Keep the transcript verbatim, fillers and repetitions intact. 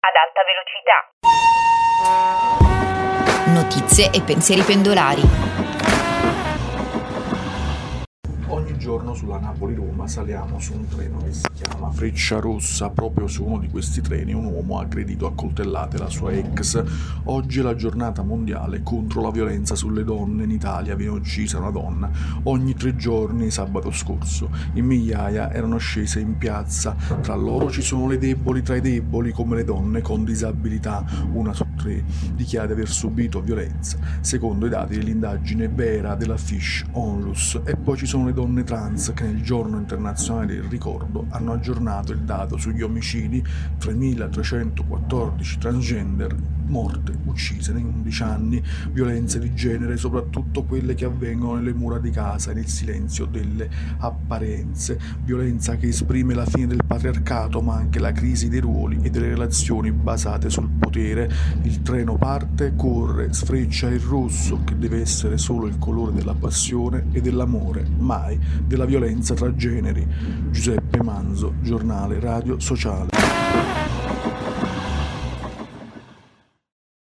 ad alta velocità. Notizie e pensieri pendolari. Ogni giorno sulla Napoli-Roma saliamo su un treno che si chiama Frecciarossa. Proprio su uno di questi treni un uomo ha aggredito a coltellate la sua ex. Oggi è la giornata mondiale contro la violenza sulle donne. In Italia viene uccisa una donna ogni tre giorni. Sabato scorso in migliaia erano scese in piazza. Tra loro ci sono le deboli tra i deboli, come le donne con disabilità. Una su tre dichiara di aver subito violenza, secondo i dati dell'indagine vera della Fish Onlus. E poi ci sono le donne trans che nel giorno internazionale del ricordo hanno aggiornato il dato sugli omicidi: tremilatrecentoquattordici transgender morte, uccise nei undici anni. Violenze di genere, soprattutto quelle che avvengono nelle mura di casa e nel silenzio delle apparenze. Violenza che esprime la fine del patriarcato, ma anche la crisi dei ruoli e delle relazioni basate sul potere. Il treno parte, corre, sfreccia il rosso, che deve essere solo il colore della passione e dell'amore, mai della violenza tra generi. Giuseppe Manzo, giornale radio sociale.